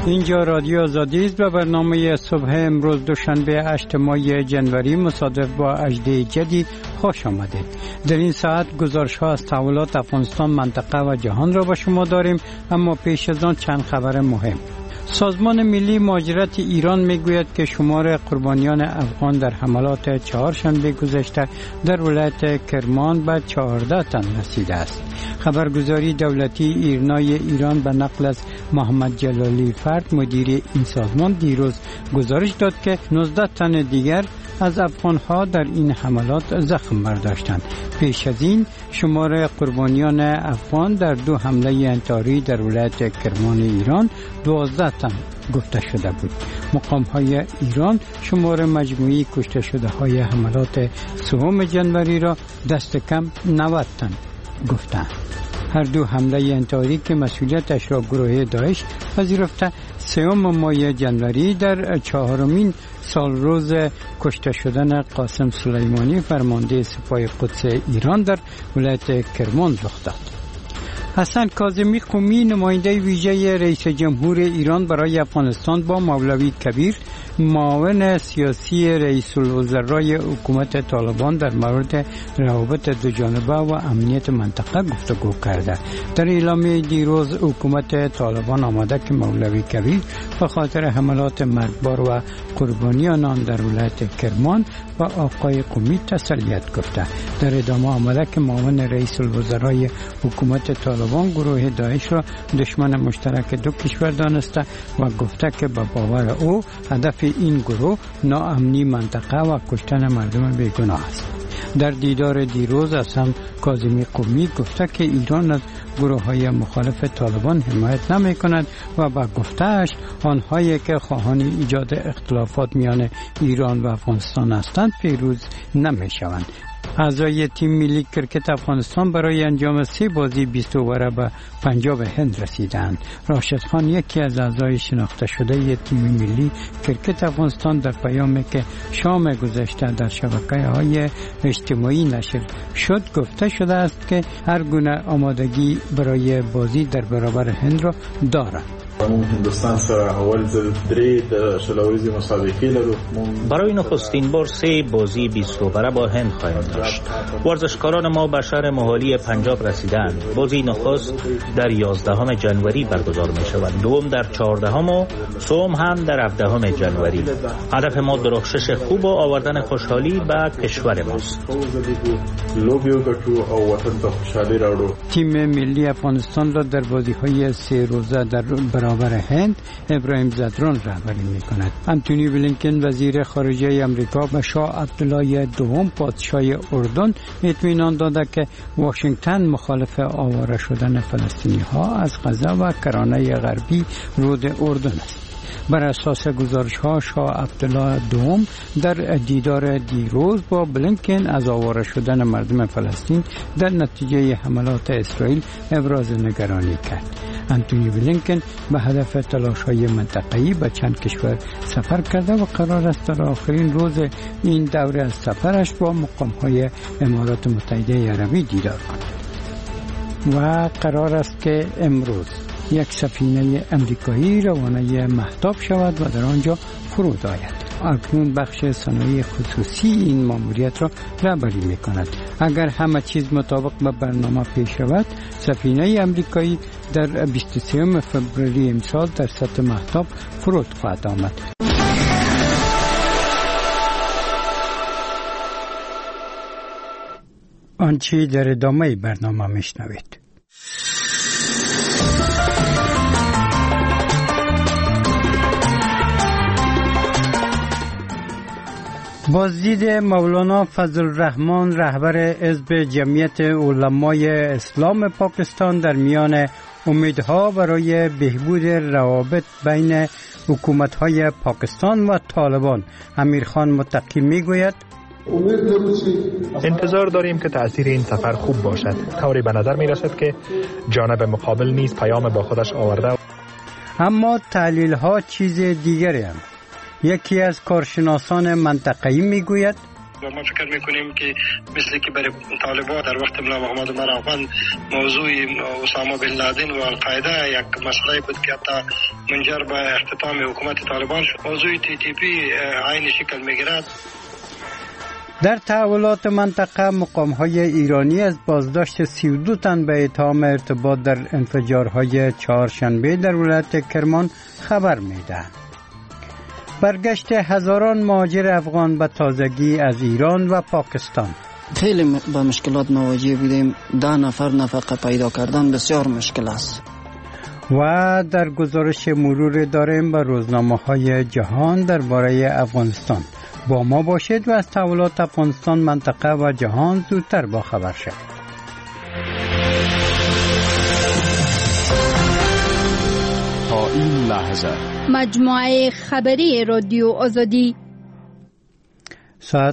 اینجا رادیو آزادی است و برنامه صبح امروز دوشنبه 8 ماه جنوری مصادف با 18 جدی خوش آمدید. در این ساعت گزارش‌ها از تحولات افغانستان، منطقه و جهان را با شما داریم، اما پیش از آن چند خبر مهم. سازمان ملی مهاجرت ایران میگوید که شمار قربانیان افغان در حملات چهارشنبه گذشته در ولایت کرمان به 14 تن رسیده است. خبرگزاری دولتی ایرنای ایران به نقل از محمد جلالی فرد مدیر این سازمان دیروز گزارش داد که 19 تن دیگر از افغانها در این حملات زخم برداشتند. پیش از این شمار قربانیان افغان در 2 حمله انتحاری در ولایت کرمان ایران 12 تن گفته شده بود. مقام‌های ایران شمار مجموعی کشته شده های حملات 3 جنوری را دست کم 90 تن گفتند. هر 2 حمله انتحاری که مسئولیتش را گروه داعش پذیرفته 3 ماه جنوری در 4مین سال روز کشته شدن قاسم سلیمانی فرمانده سپاه قدس ایران در ولایت کرمان رخ داد. حسن کاظمی قمی نماینده ویژه رئیس جمهور ایران برای افغانستان با مولوی کبیر معاون سیاسی رئیس الوزرای حکومت طالبان در مورد روابط دوجانبه و امنیت منطقه گفتگو کرده. در اعلامیه دیروز حکومت طالبان آمده که مولوی کبیر به خاطر حملات مرگبار و قربانیان آن در ولایت کرمان و آقای قمی تسلیت گفته. در ادامه آمده که معاون رئیس الوزرای حکومت طالبان گروه داعش را دشمن مشترک 2 کشور دانسته و گفته که به باور او هدف این گروه ناامنی منطقه و کشتن مردم بیگناه است. در دیدار دیروز حسن کاظمی قمی گفته که ایران از گروه‌های مخالف طالبان حمایت نمی‌کند و با گفته‌اش آنهایی که خواهان ایجاد اختلافات میان ایران و افغانستان هستند پیروز نمی‌شوند. اعضای تیم ملی کرکت افغانستان برای انجام 3 بازی 20 اووره به پنجاب هند رسیدند. راشد خان یکی از اعضای شناخته شده تیم ملی کرکت افغانستان در پیامی که شام گذشته در شبکه‌های اجتماعی نشر شد گفته شده است که هر گونه آمادگی برای بازی در برابر هند را دارد. برای نخستین بار 3 بازی 20 اووره با هند خواهیم داشت. ورزشکاران ما به شهر موهالی پنجاب رسیدند. بازی نخست در 11 جنوری برگزار می شود، دوم در 14 و سوم هم در 17 جنوری. هدف ما درخشش خوب و آوردن خوشحالی به کشور ماست. تیم ملی افغانستان را در بازی‌های 3 روزه در برابر هند ابراهیم زدران رهبری می‌کند. انتونی بلینکن وزیر خارجه آمریکا به شاه عبدالله دوم پادشاه اردن اطمینان داده که واشنگتن مخالف آواره شدن فلسطینی‌ها از غزه و کرانه غربی رود اردن است. بر اساس گزارش‌ها شاه عبدالله دوم در دیدار دیروز با بلینکن از آواره شدن مردم فلسطین در نتیجه حملات اسرائیل ابراز نگرانی کرد. انتونی بلینکن به هدف تلاش‌های منطقه‌ای به چند کشور سفر کرده و قرار است در آخرین روز این دوره از سفرش با مقام‌های امارات متحده عربی دیدار کند. و قرار است که امروز یک سفینه امریکایی روانه مهتاب شود و در آنجا فرود آید. اکنون بخش صنایع خصوصی این ماموریت را رهبری می‌کند. اگر همه چیز مطابق به برنامه پیش رود، سفینه امریکایی در 23 فوریه امسال در سطح مهتاب فرود خواهد آمد. آنچه در ادامه برنامه میشنوید. بازدید مولانا فضل الرحمن رهبر حزب جمعیت علمای اسلام پاکستان در میان امیدها برای بهبود روابط بین حکومت‌های پاکستان و طالبان. امیرخان متقی میگوید انتظار داریم که تأثیر این سفر خوب باشد. طوری به نظر می رسد که جانب مقابل نیز پیام با خودش آورده. اما تحلیل ها چیز دیگری هم. یکی از کارشناسان منطقه‌ای میگوید و ما فکر میکنیم که مثل که برای طالبان در وقت مولا محمد عمر افغان موضوع اسامه بن لادن و القاعده یک مسئله بود که حتی منجر به اختتام حکومت طالبان شد. موضوع TTP عین شکل میگیرد. در تحولات منطقه مقام‌های ایرانی از بازداشت 32 تن به اتهام ارتباط در انفجارهای چهارشنبه در ولایت کرمان خبر می‌دهند. برگشت هزاران مهاجر افغان به تازگی از ایران و پاکستان. خیلی با مشکلات مواجه بودیم. 10 نفر نفقه پیدا کردن بسیار مشکل است. و در گزارش مرور داریم به روزنامه‌های جهان درباره افغانستان. با ما باشید و از تحولات افغانستان، منطقه و جهان زودتر با خبر شد. تا این لحظه مجموعه خبری رادیو آزادی ساعت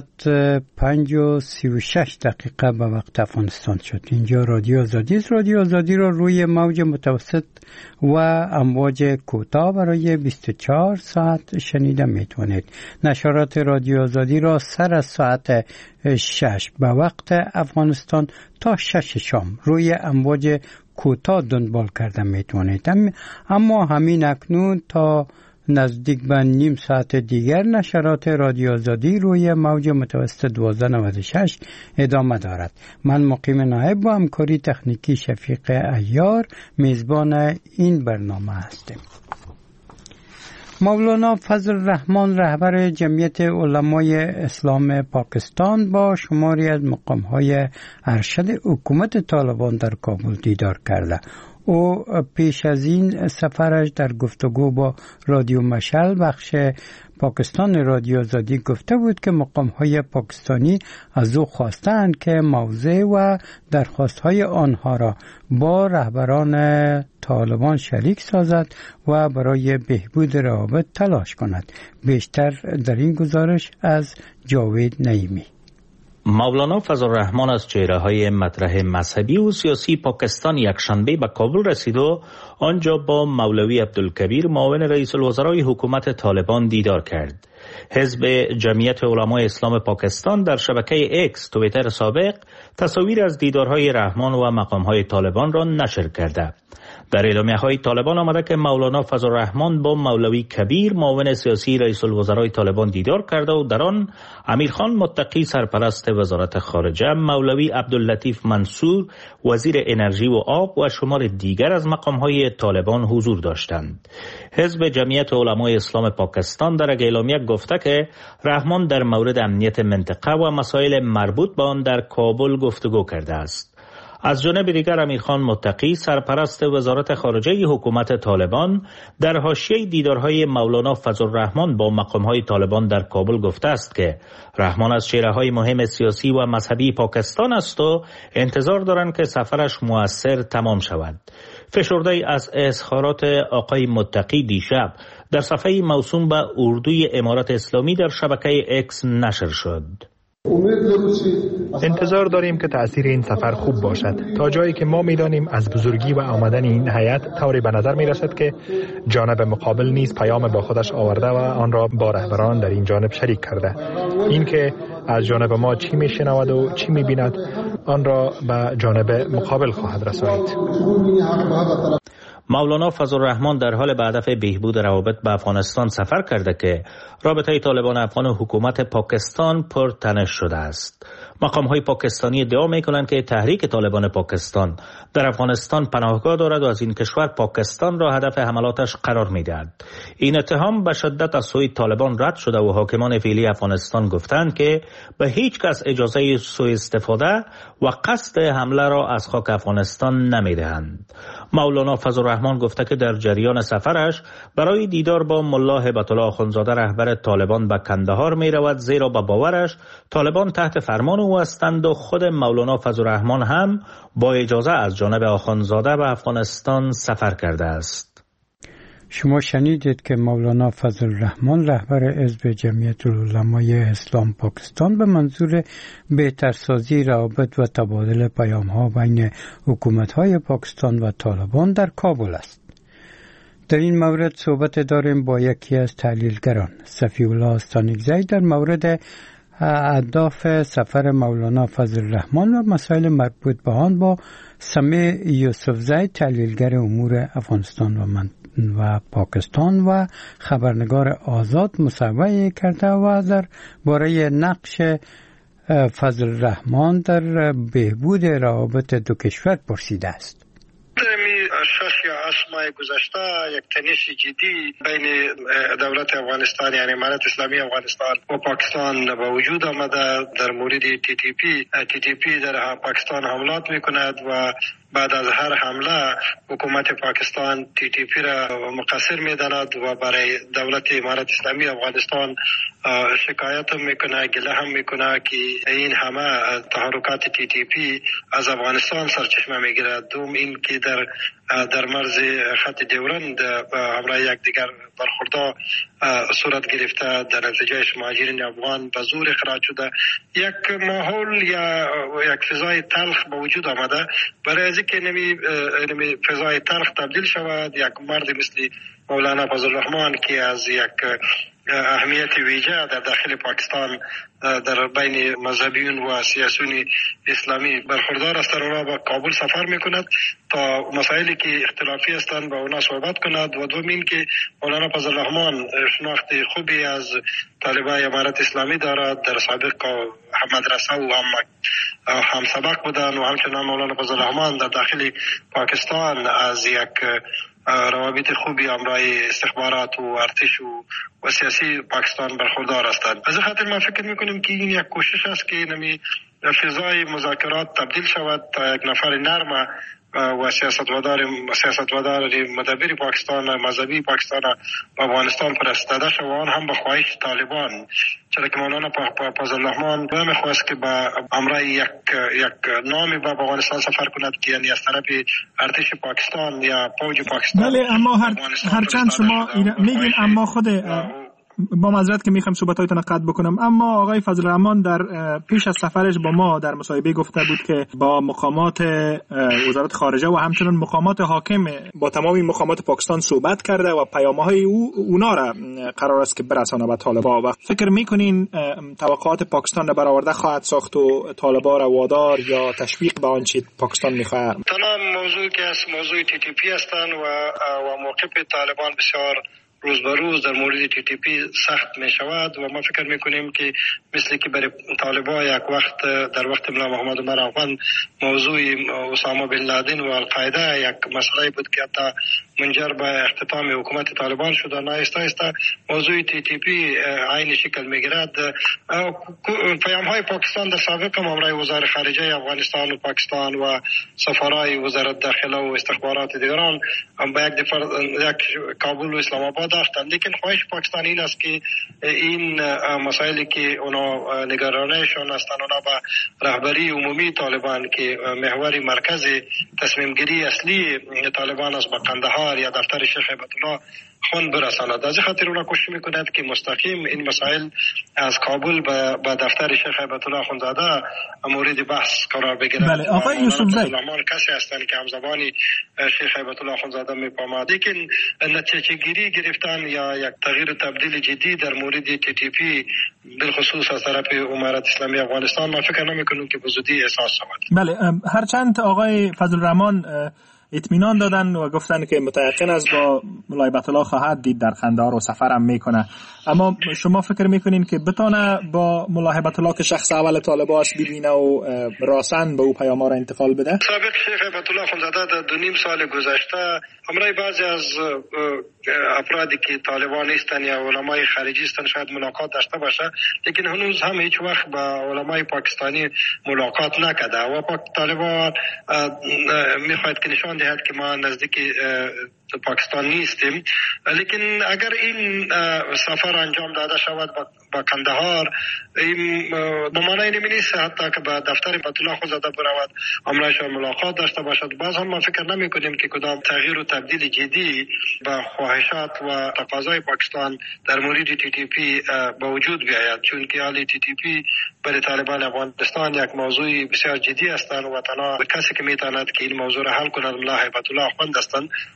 5:36 به وقت افغانستان شد. اینجا رادیو آزادی است. رادیو آزادی را روی موج متوسط و امواج کوتاه برای 24 ساعت شنیده میتونید. نشرات رادیو آزادی را سر از ساعت 6 به وقت افغانستان تا 6 شام روی امواج کوتاه دنبال کرده میتونید. اما همین اکنون تا نزدیک به نیم ساعت دیگر نشرات رادیو آزادی روی موج متوسط 1296 ادامه دارد. من مقیم نایب با همکاری تکنیکی شفیق عیار میزبان این برنامه هستم. مولانا فضل الرحمن رهبر جمعیت علمای اسلام پاکستان با شماری از مقام‌های ارشد حکومت طالبان در کابل دیدار کرده. او پیش از این سفرش در گفتگو با رادیو مشعل بخش پاکستان رادیو آزادی گفته بود که مقام‌های پاکستانی از او خواستند که موضع و درخواست‌های آنها را با رهبران طالبان شریک سازد و برای بهبود روابط تلاش کند. بیشتر در این گزارش از جاوید نعیمی. مولانا فضل الرحمن از چهره‌های مطرح مذهبی و سیاسی پاکستان یکشنبه به کابل رسید و آنجا با مولوی عبدالکبیر معاون رئیس الوزرای حکومت طالبان دیدار کرد. حزب جمعیت علمای اسلام پاکستان در شبکه اکس توییتر سابق تصاویر از دیدارهای رحمان و مقامهای طالبان را نشر کرده. در اعلامیه‌های طالبان آمده که مولانا فضل الرحمن با مولوی کبیر معاون سیاسی رئیس الوزرای طالبان دیدار کرده و در آن امیرخان متقی سرپرست وزارت خارجه، مولوی عبداللطیف منصور وزیر انرژی و آب و شمار دیگر از مقام‌های طالبان حضور داشتند. حزب جمعیت علمای اسلام پاکستان در اعلامیه گفته که رحمان در مورد امنیت منطقه و مسائل مربوط به آن در کابل گفتگو کرده است. از جانب دیگر امیرخان متقی سرپرست وزارت خارجه حکومت طالبان در حاشیه دیدارهای مولانا فضل الرحمن با مقامهای طالبان در کابل گفته است که رحمان از چهره‌های مهم سیاسی و مذهبی پاکستان است و انتظار دارند که سفرش مؤثر تمام شود. فشرده از اظهارات آقای متقی دیشب در صفحه موسوم به اردوی امارات اسلامی در شبکه اکس نشر شد. انتظار داریم که تأثیر این سفر خوب باشد. تا جایی که ما می‌دانیم از بزرگی و آمدن این هیئت طوری به نظر می‌رسد که جانب مقابل نیز پیام با خودش آورده و آن را با رهبران در این جانب شریک کرده. این که از جانب ما چی می‌شنود و چی می‌بیند آن را به جانب مقابل خواهد رسانید. مولانا فضل الرحمن در حال به هدف بهبود روابط با افغانستان سفر کرده که رابطه طالبان افغان و حکومت پاکستان پرتنش شده است. مقام‌های پاکستانی ادعا می‌کنند که تحریک طالبان پاکستان در افغانستان پناهگاه دارد و از این کشور پاکستان را هدف حملاتش قرار می‌دهد. این اتهام به شدت از سوی طالبان رد شده و حاکمان فعلی افغانستان گفتند که به هیچ کس اجازه سوء استفاده و قصد حمله را از خاک افغانستان نمی‌دهند. مولانا فضل الرحمن گفته که در جریان سفرش برای دیدار با ملا هیبت الله آخوندزاده رهبر طالبان به کندهار می‌رود، زیرا به باورش طالبان تحت فرمان او هستند و خود مولانا فضل الرحمن هم با اجازه از جانب آخوندزاده به افغانستان سفر کرده است. شما شنیدید که مولانا فضل الرحمن رهبر حزب جمعیت علمای اسلام پاکستان به منظور بهترسازی روابط و تبادل پیام‌ها بین حکومت‌های پاکستان و طالبان در کابل است. در این مورد صحبت داریم با یکی از تحلیلگران، صفی الله استانکزی، در مورد اهداف سفر مولانا فضل الرحمن و مسائل مربوط به آن با سمیع یوسفزی، تحلیلگر امور افغانستان و پاکستان و خبرنگار آزاد مصاحبه کرده و در باره نقش فضل الرحمن در بهبود روابط دو کشور پرسیده است. 6 ماه گذشته یک تنش جدی بین دولت افغانستان یعنی امارت اسلامی افغانستان و پاکستان به وجود آمده در مورد تی تی پی در پاکستان حملات میکند و بعد از هر حمله حکومت پاکستان تی تی پی را مقصر میداند و برای دولت امارت اسلامی افغانستان شکایت هم میکنه، گله هم میکنه که این همه تحرکات تی تی پی از افغانستان سرچشمه میگیرد. دوم این که در مرز خط ډیورند همراه یکدیگر برخوردها صورت گرفته، در نتیجهش مهاجرین افغان به زور اخراج شده. یک ماحول یا یک فضای تلخ به وجود آمده. برای از اینکه نمی فضای تلخ تبدیل شود، یک مرد مثل مولانا فضل الرحمن که از یک اهمیت ویژه در داخل پاکستان در بین مذهبیون و سیاسیون اسلامی برخوردار است، اونا به کابل سفر میکند تا مسائلی که اختلافی هستند با اونا صحبت کند. و دوم این که مولانا فضل الرحمن شناخت خوبی از طالبای امارت اسلامی دارد، در سابق مدرسه و هم سبق بودن و همچنان مولانا فضل الرحمن در داخل پاکستان از یک روابط خوبی همراه استخبارات و ارتش و سیاسی پاکستان برخوردار هستند. از خاطر ما فکر میکنیم که این یک کوشش است که نمی فضای مذاکرات تبدیل شود تا یک نفر نرم و سیاستمدار مدبر پاکستان مذهبی پاکستان و افغانستان پرستاده شد و آن هم به خواهش طالبان، چرا که مولانا فضل الرحمن نمیخواست که با همراه یک نامی به افغانستان سفر کند که یعنی از طرف ارتش پاکستان یا فوج پاکستان. بله، اما هرچند شما میگین، اما خود با معذرت که میخوام صحبتاتون قطع بکنم، اما آقای فضل الرحمن در پیش از سفرش با ما در مصاحبه گفته بود که با مقامات وزارت خارجه و همچنین مقامات حاکم با تمامی مقامات پاکستان صحبت کرده و پیام‌های اونا را قرار است که برسانه به طالبان. و فکر میکنین توقعات پاکستان را برآورده خواهد ساخت و طالبان را وادار یا تشویق به آنچه پاکستان میخواهد؟ تمام موضوعی که از موضوع تی تی پی هستند و موقف طالبان بسیار روز به روز در مورد تی تی پی سخت می شود و ما فکر میکنیم که مثل که برای طالبان یک وقت در وقت ملا محمد عمر افغان موضوع اسامه بن لادن و القاعده یک مسئله بود که حتی منجر به اختتام حکومت طالبان شد و آهسته آهسته موضوع تی تی پی عین شکل میگیرد. پیام های پاکستان در سابق هم امرای وزارت خارجه افغانستان و پاکستان و سفرای وزارت داخله و استخبارات دیگران با یک کابل و اسلام آباد داشتند، لیکن خواهش پاکستان این است که این مسائلی که اونا نگرانشان هستند اونا با رهبری عمومی طالبان که محور مرکز تصمیم گیری اصلی طالبان است با قندهار یا دفتر شیخ هیبت الله خون برساند. از خاطر اونا کوشش میکند که مستقیم این مسائل از کابل به دفتر شیخ هیبت الله خونزاده مورد بحث قرار بگیرد. بله، آقای یوسفزی کسی هستند که همزبانی شیخ هیبت الله خونزاده میفهمد، لیکن نتیجه گیری گرفتن یا یک تغییر و تبدیل جدی در مورد تی تی پی بالخصوص از طرف امارت اسلامی افغانستان ما فکر نمیکنیم که به زودی احساس شود. بله، هرچند آقای فضل الرحمن اطمینان دادن و گفتن که متيقن است با مولای هیبت الله خواهد دید در قندهار و سفرم میکنه، اما شما فکر میکنین که بتونه با مولای هیبت الله که شخص اول طالبان است ببینه و راسن به او پیام‌ها را انتقال بده؟ سابق شیخ هیبت الله خونزاده در 2.5 سال گذشته همراه بعضی از افرادی که طالبان نیستن یا علمای خارجی هستن شاید ملاقات داشته باشه، لیکن هنوز هم هیچ وقت با علمای پاکستانی ملاقات نکرده و طالبان میخواهد که نشان دهد که ما نزدیک پاکستان نیستیم. لیکن اگر این سفر انجام داده شود با قندهار، این به معنی نمی نیست حتی که به دفتر هیبت الله خونزاده برود امرایش ملاقات داشته باشد. باز هم ما فکر نمی کنیم که کدام تغییر و تبدیل جدی با خواهشات و تقاضای پاکستان در مورد تی تی پی با وجود بیاید، چون که حالی تی تی پی برای طالبان افغانستان یک موضوع بسیار جدی هستند و تنها کسی که میتواند که این موضوع را حل کند ملا هیبت الله خونزاده هستند و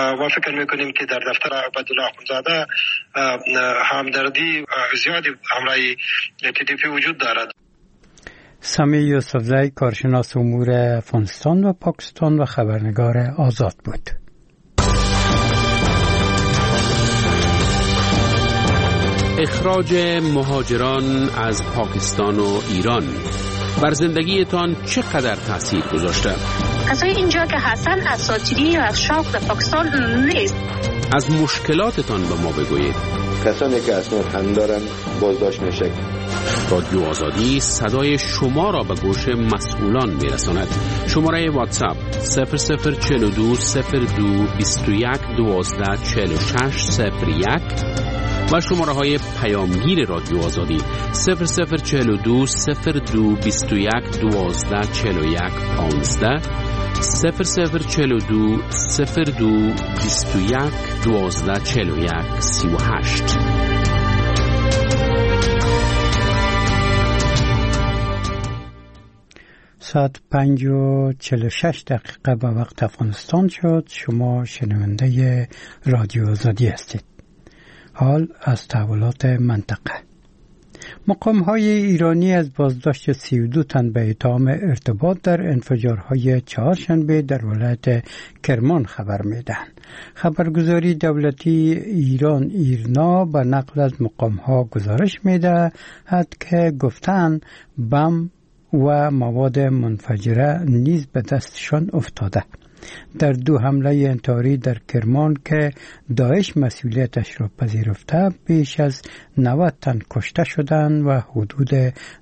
و فکر میکنیم که در دفتر عبدالله اخوندزاده همدردی زیادی همراه TTP وجود دارد. سامی یوسفزی کارشناس امور افغانستان و پاکستان و خبرنگار آزاد بود. اخراج مهاجران از پاکستان و ایران بر زندگیتان چقدر تاثیر گذاشته؟ کسایی اینجا که هستن اساطیری یا از شوق در پاکستان نیست. از مشکلاتتان به ما بگویید. کسانی که اسناد هم دارن بازداشت میشه. رادیو آزادی صدای شما را به گوش مسئولان میرساند. شماره واتساپ 0042 02 21 12 46 01 و شماره های پیامگیر رادیو آزادی 0042 02 21 12 41 15 0042 02 21 12 41 38. ساعت 5:46 به وقت افغانستان شد. شما شنونده رادیو آزادی هستید. حال از تحولات منطقه. مقام‌های ایرانی از بازداشت 32 تن به اتهام ارتباط در انفجارهای چهارشنبه در ولایت کرمان خبر میدهند. خبرگزاری دولتی ایران ایرنا به نقل از مقام‌ها گزارش میدهد که گفتند بم و مواد منفجره نیز به دستشان افتاده. در 2 حمله انتحاری در کرمان که داعش مسئولیتش را پذیرفته بیش از 90 تن کشته شدند و حدود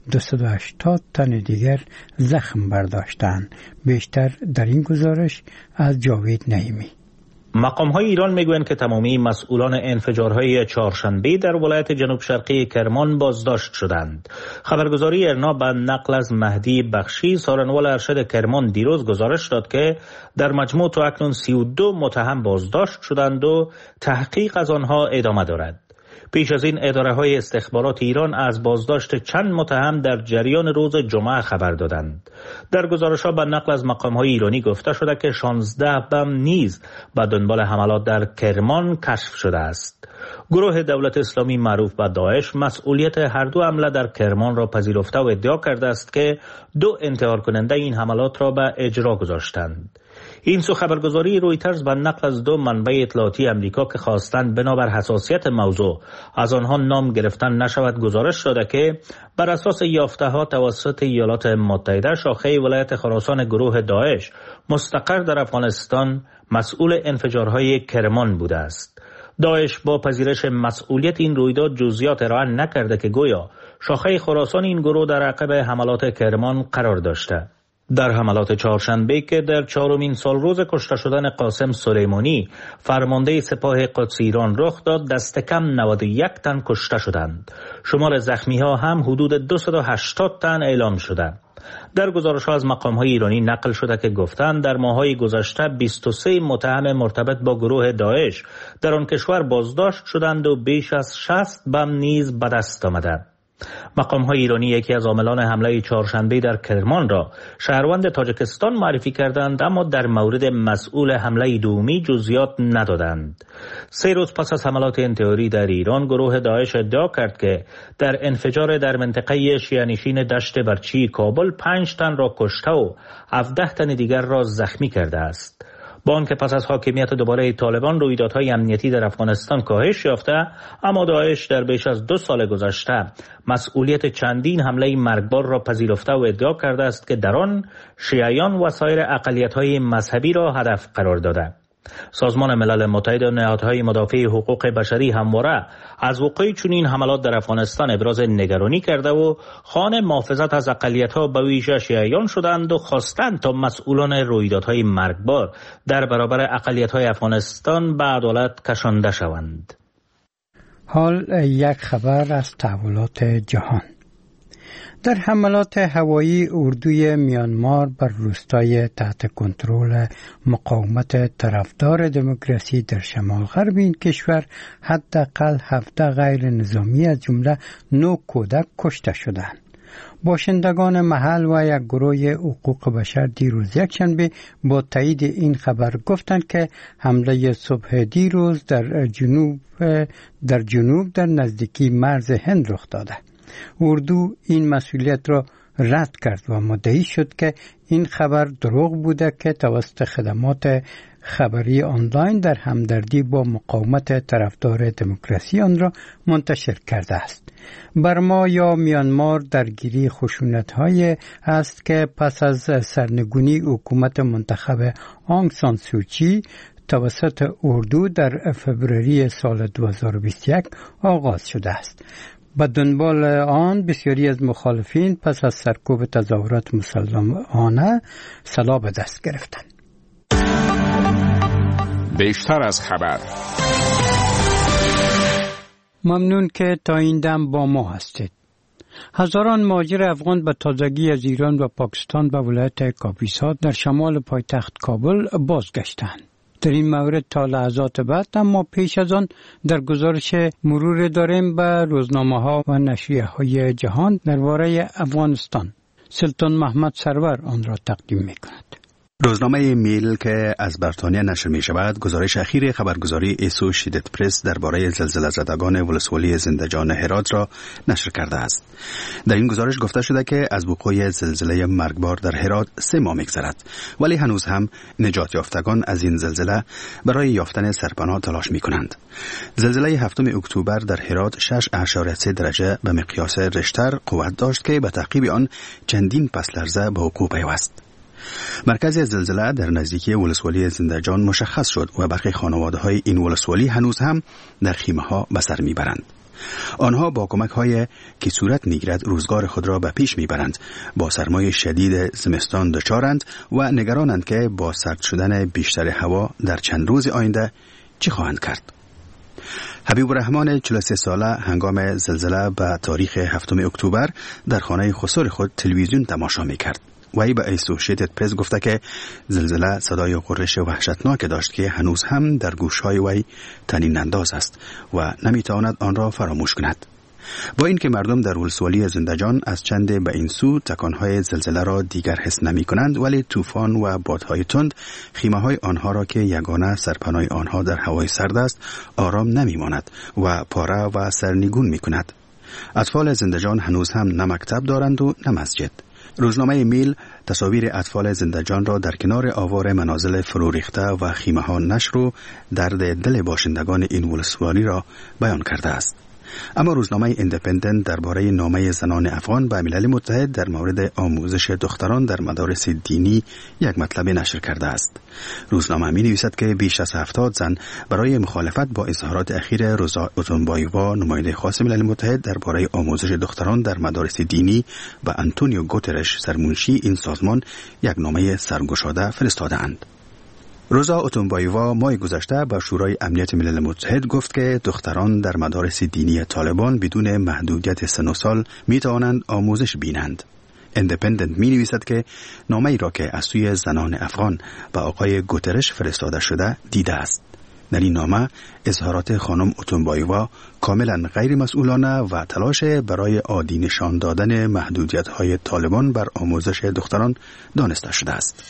280 تن دیگر زخم برداشتند. بیشتر در این گزارش از جاوید نعیمی. مقام‌های ایران میگویند که تمامی مسئولان انفجارهای چهارشنبه در ولایت جنوب شرقی کرمان بازداشت شدند. خبرگزاری ایرنا به نقل از مهدی بخشی سارنوال ارشد کرمان دیروز گزارش داد که در مجموع تا اکنون 32 متهم بازداشت شدند و تحقیق از آنها ادامه دارد. پیش از این اداره‌های استخبارات ایران از بازداشت چند متهم در جریان روز جمعه خبر دادند. در گزارش‌ها به نقل از مقام‌های ایرانی گفته شده که 16 بم نیز به دنبال حملات در کرمان کشف شده است. گروه دولت اسلامی معروف به داعش مسئولیت هر 2 حمله در کرمان را پذیرفته و ادعا کرده است که 2 انتحار کننده این حملات را به اجرا گذاشتند. این سو خبرگزاری رویترز به نقل از 2 منبع اطلاعاتی امریکا که خواستند بنابر حساسیت موضوع از آنها نام گرفتن نشود گزارش داده که بر اساس یافته‌ها توسط ایالات متحده شاخه ولایت خراسان گروه داعش مستقر در افغانستان مسئول انفجارهای کرمان بوده است. داعش با پذیرش مسئولیت این رویداد جزئیات ارائه نکرده که گویا شاخه خراسان این گروه در عقب حملات کرمان قرار داشته. در حملات چهارشنبه که در 4مین سالروز کشته شدن قاسم سلیمانی فرمانده سپاه قدس ایران رخ داد، دست کم 91 تن کشته شدند. شمار زخمی ها هم حدود 280 تن اعلام شده. در گزارش‌ها از مقام‌های ایرانی نقل شده که گفتند در ماه‌های گذشته 23 متهم مرتبط با گروه داعش در آن کشور بازداشت شدند و بیش از 60 بم نیز به دست آمده. مقام‌های ایرانی یکی از عاملان حمله چهارشنبه در کرمان را شهروند تاجیکستان معرفی کردند، اما در مورد مسئول حمله دومی جزئیات ندادند. 3 روز پس از حملات انتحاری در ایران گروه داعش ادعا کرد که در انفجار در منطقه شیعه‌نشین دشت برچی کابل 5 تن را کشته و 17 تن دیگر را زخمی کرده است. با آنکه پس از حاکمیت دوباره طالبان رویدادهای امنیتی در افغانستان کاهش یافته، اما داعش در بیش از 2 سال گذشته مسئولیت چندین حمله مرگبار را پذیرفته و ادعا کرده است که در آن شیعیان و سایر اقلیت‌های مذهبی را هدف قرار داده. سازمان ملل متحد و نهادهای مدافع حقوق بشری همواره از وقوع چنین حملات در افغانستان ابراز نگرانی کرده و خواهان محافظت از اقلیت‌ها به ویژه شیعیان شدند و خواستند تا مسئولان رویدادهای مرگبار در برابر اقلیت‌های افغانستان به عدالت کشانده شوند. حال یک خبر از تحولات جهان. در حملات هوایی اردوی میانمار بر روستای تحت کنترل مقاومت طرفدار دموکراسی در شمال غرب این کشور حداقل 17 غیر نظامی از جمله 9 کودک کشته شدند. باشندگان محل و یک گروه حقوق بشر دیروز یکشنبه با تایید این خبر گفتند که حمله صبح دیروز در جنوب در نزدیکی مرز هند رخ داده. اردو این مسئولیت را رد کرد و مدعی شد که این خبر دروغ بوده که توسط خدمات خبری آنلاین در همدردی با مقاومت طرفدار دموکراسی آن را منتشر کرده است. برما یا میانمار درگیری خشونت‌های است که پس از سرنگونی حکومت منتخب آنگ سان سوچی توسط اردو در فوریه سال 2021 آغاز شده است. به دنبال آن بسیاری از مخالفین پس از سرکوب تظاهرات مسلحانه سلاح به دست گرفتند. بیشتر از خبر. ممنون که تا این دم با ما هستید. هزاران مهاجر افغان به تازگی از ایران و پاکستان به ولایت کاپیسا در شمال پایتخت کابل بازگشتند. در این مورد تا لحظات بعد، اما پیش از آن در گزارش مرور داریم به روزنامه‌ها و نشریه‌های جهان درباره افغانستان. سلطان محمد سرور آن را تقدیم می‌کند. روزنامه میل که از بریتانیا نشر می شود گزارش اخیر خبرگزاری اسوشیتد پرس درباره زلزله زدگان ولسوالی زندجان هرات را نشر کرده است. در این گزارش گفته شده که از وقوع زلزله مرگبار در هرات 3 ماه می‌گذرد، ولی هنوز هم نجات یافتگان از این زلزله برای یافتن سرپناه تلاش می‌کنند. زلزله 7 اکتبر در هرات 6.3 درجه به مقیاس ریشتر قوت داشت که به تعقیب آن چندین پس لرزه به وقوع پیوست. مرکز زلزله در نزدیکی ولسوالی زندجان مشخص شد و برخی خانواده‌های این ولسوالی هنوز هم در خیمه‌ها به سر می‌برند. آنها با کمک‌های که صورت می‌گیرد روزگار خود را به پیش می‌برند، با سرمای شدید زمستان دچارند و نگرانند که با سرد شدن بیشتر هوا در چند روز آینده چه خواهند کرد. حبیب الرحمن 43 ساله هنگام زلزله به تاریخ 7 اکتبر در خانه خسر خود تلویزیون تماشا می‌کرد. وی به اسوشیتد پرس گفته که زلزله صدای غرش وحشتناک داشت که هنوز هم در گوش‌های وی طنین انداز است و نمیتواند آن را فراموش کند. با اینکه مردم در ولسوالی زندجان از چند به این سو تکانهای زلزله را دیگر حس نمی کنند، ولی طوفان و بادهای تند خیمه‌های آنها را که یگانه سرپناه آنها در هوای سرد است آرام نمیماند و پاره و سرنگون می کند. اطفال زندجان هنوز هم نه مکتب دارند و نه مسجد. روزنامه میل تصاویر اطفال زندجان را در کنار آوار منازل فرو ریخته و خیمه‌ها نشر و درد دل باشندگان این ولسوالی را بیان کرده است. اما روزنامه ایندیپندنت درباره نامه زنان افغان به ملل متحد در مورد آموزش دختران در مدارس دینی یک مطلب نشر کرده است. روزنامه می‌نویسد که بیش از 70 زن برای مخالفت با اظهارات اخیر روزا اوتونبایووا نماینده خاص ملل متحد درباره آموزش دختران در مدارس دینی به آنتونیو گوترش سرمنشی این سازمان یک نامه سرگشاده فرستاده‌اند. روزا اوتونبایووا ماه گذشته به شورای امنیت ملل متحد گفت که دختران در مدارس دینی طالبان بدون محدودیت سن و سال می توانند آموزش بینند. ایندیپندنت می نویسد که نامه‌ای را که از سوی زنان افغان به آقای گوترش فرستاده شده دیده است. در این نامه اظهارات خانم اوتونبایووا کاملا غیر مسئولانه و تلاش برای عادی نشان دادن محدودیت‌های طالبان بر آموزش دختران دانسته شده است.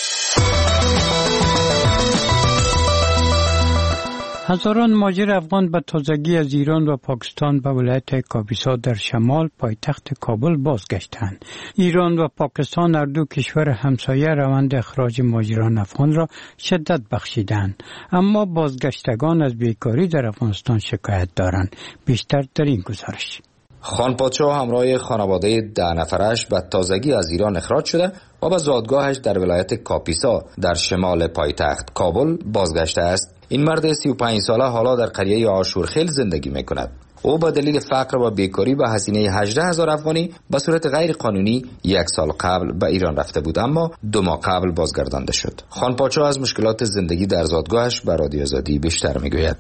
هزاران مهاجر افغان به تازگی از ایران و پاکستان به ولایت کاپیسا در شمال پایتخت کابل بازگشتند. ایران و پاکستان هر دو کشور همسایه روند اخراج مهاجران افغان را شدت بخشیدند، اما بازگشتگان از بیکاری در افغانستان شکایت دارند. بیشتر در این گزارش. خان پادشاه همراه خانواده 10 نفرش به تازگی از ایران اخراج شده و به زادگاهش در ولایت کاپیسا در شمال پایتخت کابل بازگشته است. این مرد 35 ساله حالا در قریه آشورخیل زندگی میکند. او با دلیل فقر و بیکاری به هزینه 18,000 افغانی به صورت غیر قانونی 1 سال قبل به ایران رفته بود، اما 2 ماه قبل بازگردانده شد. خان پادشاه از مشکلات زندگی در زادگاهش به رادیو آزادی بیشتر میگوید.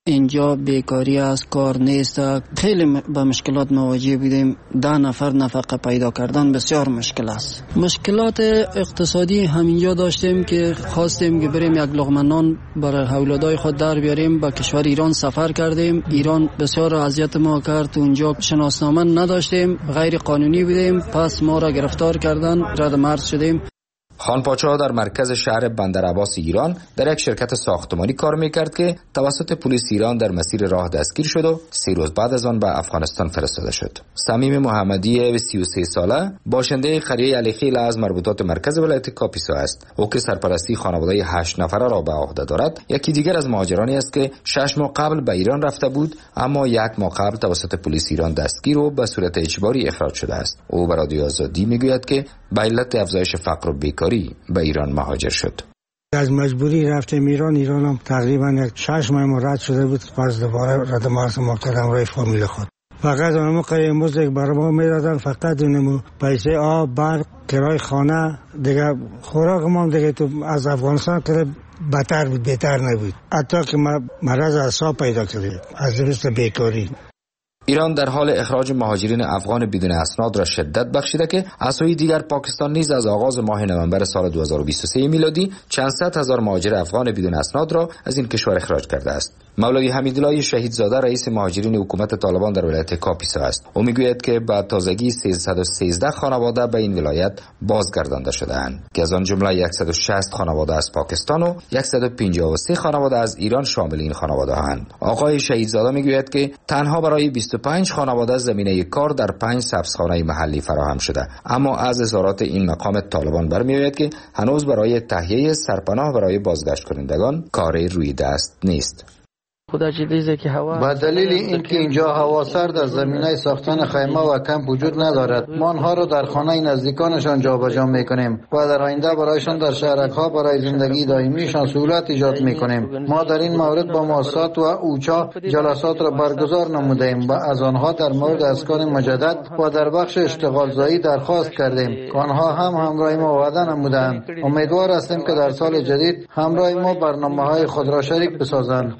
اینجا بیکاری است، کار نیست، خیلی با مشکلات مواجه بودیم. 10 نفر نفقه پیدا کردن بسیار مشکل است. مشکلات اقتصادی همینجا داشتیم که خواستیم که بریم یک لقمه نان برای اولادای خود در بیاریم. با کشور ایران سفر کردیم. ایران بسیار اذیت ما کرد. اونجا شناسنامه نداشتیم، غیر قانونی بودیم، پس ما را گرفتار کردن، رد مرز شدیم. خان پاچا در مرکز شهر بندر عباس ایران در یک شرکت ساختمانی کار میکرد که توسط پلیس ایران در مسیر راه دستگیر شد و 3 روز بعد از آن به افغانستان فرستاده شد. صمیم محمدی 33 ساله باشنده قریه علیخیل از مربوطات مرکز ولایت کاپیسا است. او که سرپرستی خانواده 8 نفره را به عهده دارد، یکی دیگر از مهاجرانی است که 6 ماه قبل به ایران رفته بود، اما 1 ماه قبل توسط پلیس ایران دستگیر و به صورت اجباری اخراج شده است. او به رادیو آزادی میگوید که به علت افزایش فقر و بیکاری به ایران مهاجر شد. از مجبوری رفتیم ایران هم تقریبا 6 ماه رد شده بود. پس دوباره رد مرز ما کردم روی فامیل خود. فقط اونمو قریه مزد برای ما میدادن، فقط اونمو پیسه آب، برق، کرای خانه، دیگه خوراک ما دیگه تو از افغانستان که بدتر بود، بهتر نبود. حتی که مرض اعصاب پیدا کردیم از روز بیکاری. ایران در حال اخراج مهاجرین افغان بدون اسناد را شدت بخشیده که از سوی دیگر پاکستان نیز از آغاز ماه نوامبر سال 2023 میلادی چند صد هزار مهاجر افغان بدون اسناد را از این کشور اخراج کرده است. مولوی حمیدالله شهیدزاده رئیس مهاجرین حکومت طالبان در ولایت کاپیسا است. او میگوید که با تازگی 313 خانواده به این ولایت بازگردانده شده‌اند که از آن جمله 160 خانواده از پاکستان و 153 خانواده از ایران شامل این خانواده هستند. آقای شهیدزاده میگوید که تنها برای 25 خانواده زمینه کار در 5 سبزخانه محلی فراهم شده، اما از اظهارات این مقام طالبان برمی‌آید که هنوز برای تهیه سرپناه برای بازگشت کنندگان کاری روی دست نیست. با دلیل اینکه اینجا هوا سرد است، زمینه ساختن خیمه و کمپ وجود ندارد، ما آنها را در خانه نزدیکانشان جابجا میکنیم و در آینده برایشان در شهرک‌ها برای زندگی دائمیشان سهولت ایجاد میکنیم. ما در این مورد با مؤسسات و اوچا جلسات را برگزار نمودیم و از آنها در مورد اسکان مجدد و در بخش اشتغال زایی درخواست کردیم. آنها هم همراه ما وعده نمودند. امیدوار هستیم که در سال جدید همراه ما برنامه‌های خود را شریک بسازند.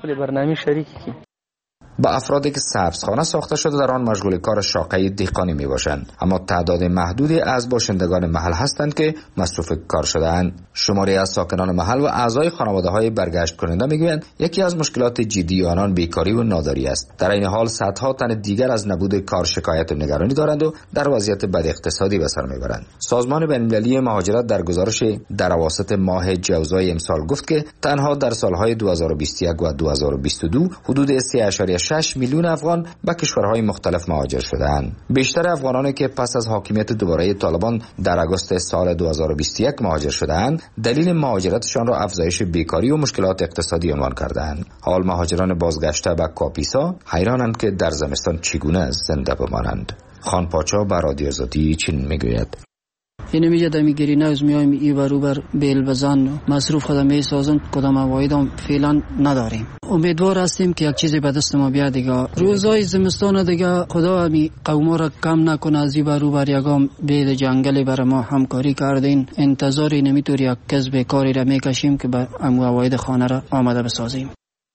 با افرادی که سبزخانه ساخته شده در آن مشغول کار شاقه دهقانی می باشند، اما تعداد محدودی از باشندگان محل هستند که مصروف کار شده‌اند. شماری از ساکنان محل و اعضای خانواده‌های برگشت کننده میگویند یکی از مشکلات جدی آنان بیکاری و ناداری است. در این حال صدها تن دیگر از نبود کار شکایت و نگرانی دارند و در وضعیت بد اقتصادی به سر میبرند. سازمان بین‌المللی مهاجرت در گزارش در اواسط ماه جوزای امسال گفت که تنها در سالهای 2021 و 2022 حدود 3.6 میلیون افغان به کشورهای مختلف مهاجر شدند. بیشتر افغانانی که پس از حاکمیت دوباره طالبان در آگوست سال 2021 مهاجر شدند، دلیل مهاجرتشان را افزایش بیکاری و مشکلات اقتصادی عنوان کردند. حال مهاجران بازگشته به کاپیسا حیرانند که در زمستان چگونه زنده بمانند. خان پاچا به رادیو آزادی چین میگوید: یعنی میگه دمی گرینه از میایم ای بروبر بیل بزن مصروف خودم میسازم، کدام عوایدم فعلا نداریم. امیدوار هستیم که یک چیزی به دست ما بیاد دیگه. روزای زمستان دیگه خدا همی قوما را کم نکنه، از ای بروبر یگام بیل جنگلی برای ما همکاری کردین. انتظاری نمیتور یک کسب کاری را میکشیم که به امو عواید خانه را آماده بسازیم.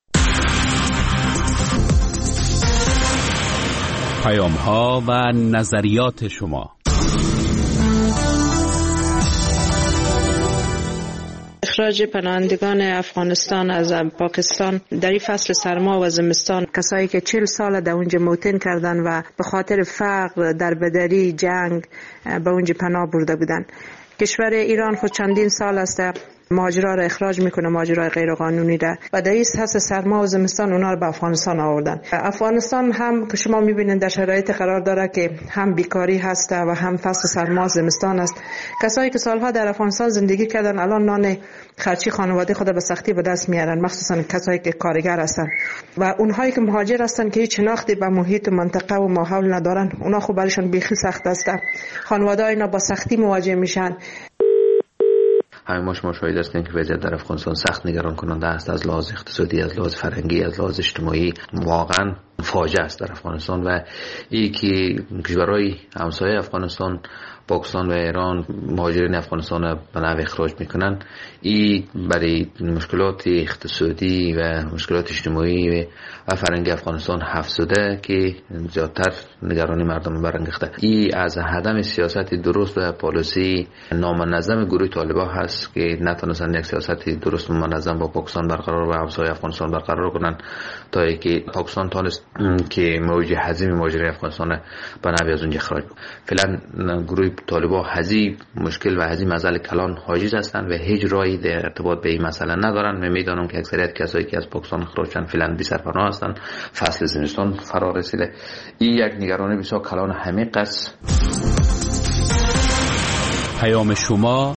پیام ها و نظریات شما. اخراج پناهندگان افغانستان از پاکستان در این فصل سرما و زمستان، کسایی که 40 سال در اونجا موتن کردن و به خاطر فقر، دربدری، جنگ به اونجا پناه برده بودن. کشور ایران خود چندین سال است مهاجرا را اخراج میکنه، مهاجرای غیر قانونی را، و در این فصل سرما و زمستان اونا رو به افغانستان آوردن. افغانستان هم که شما میبینید در شرایط قرار داره که هم بیکاری هست و هم فصل سرما و زمستان است. کسایی که سالها در افغانستان زندگی کردن الان نان خرچی خانواده خود به سختی به دست میارن، مخصوصا کسایی که کارگر هستن و اونهایی که مهاجر هستن که هیچ شناختی به محیط و منطقه و ماحول ندارن، اونا خب برایشان بیخی سخت است. خانواده اینا با سختی مواجه میشن. ما شاهد هستیم که وضعیت در افغانستان سخت نگران کننده است، از لحاظ اقتصادی، از لحاظ فرهنگی، از لحاظ اجتماعی. واقعا فاجعه است در افغانستان و این که کشورهای همسایه افغانستان، پاکستان و ایران مهاجرین افغانستان را به نحو اخراج میکنن، این برای مشکلات اقتصادی و مشکلات اجتماعی و فرهنگی افغانستان افزوده که زیادتر نگرانی مردم برانگیخته. این از عدم سیاست درست و پالیسی نامنظم گروه طالبان هست که نتونستن یک سیاست درست و منظم با پاکستان برقرار و همسایه افغانستان برقرار کنن تا اینکه پاکستان تونست که موج حزیم مهاجرین افغانستان به نحو از اونجا اخراج. فعلا گروه طالبان هزی مشکل و هزی مسئله کلان حاجز هستند و هیچ راهی در ارتباط به این مسئله ندارن. من میدانم که اکثریت کسایی که از پاکستان اخراج شدن فعلا بی سرپناه هستند، فصل زمستان فرا رسیده. این یک نگرانی بسیار کلان عمیق است. پیام شما